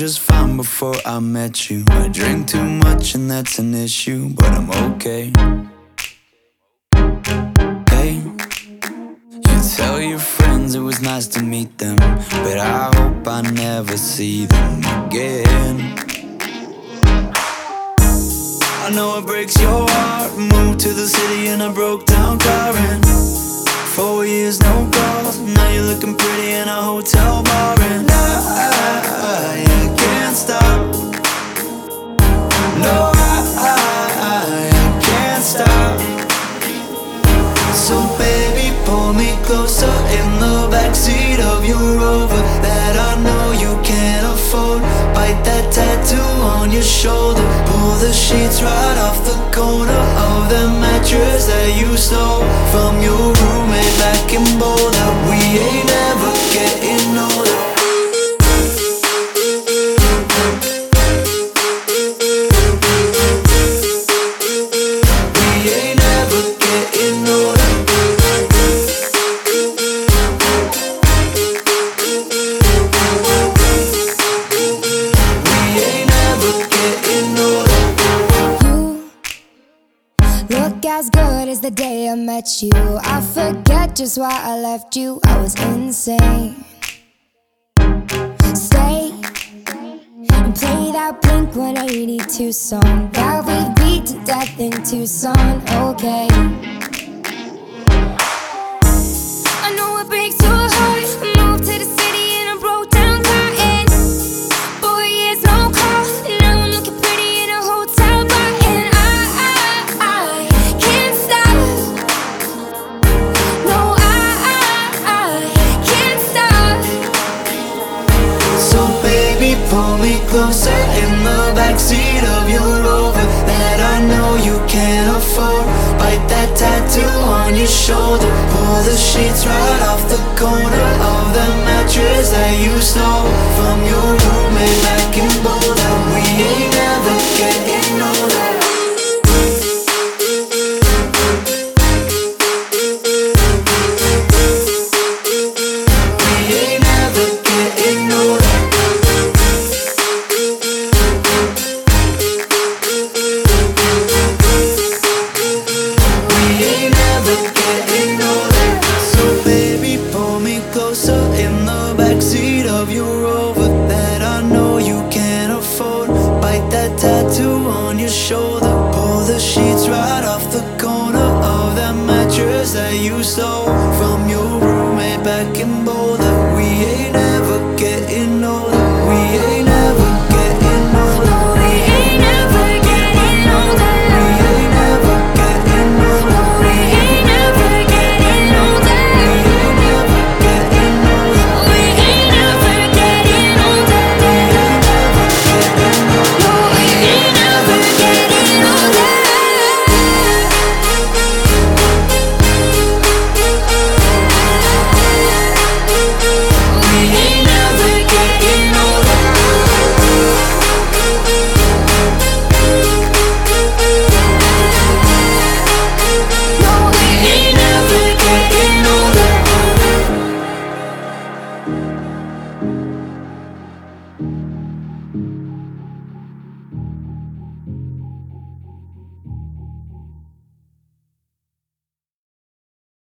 just fine before I met you. I drink too much and that's an issue, but I'm okay. Hey, you tell your friends it was nice to meet them, but I hope I never see them again. I know it breaks your heart. Moved to the city in a broke down car, and 4 years no calls. Now you're looking pretty in a hotel bar, and I can't stop. No, I can't stop. So baby, pull me closer in the backseat of your Rover that I know you can't afford. Bite that tattoo on your shoulder. Pull the sheets right off the corner of the mattress that you stole from your roommate back in Boulder. We ain't never getting older. Look as good as the day I met you. I forget just why I left you. I was insane. Stay and play that Blink 182 song that we beat to death in Tucson. Okay, I know it breaks your heart. Moved to the city in a broke down car, and 4 years no call. Now I'm looking pretty in a hotel bar, and I can't stop. No, I can't stop. So baby, pull me closer in the backseat of your Rover that I know you can't afford. Bite that tattoo on your shoulder. Pull the sheets right off the corner of the mattress that you stole from your roommate back in Boulder. We ain't never getting older. In the backseat of your Rover that I know you can't afford. Bite that tattoo on your shoulder. Pull the sheets right off the corner of that mattress that you stole from your roommate back in Boulder.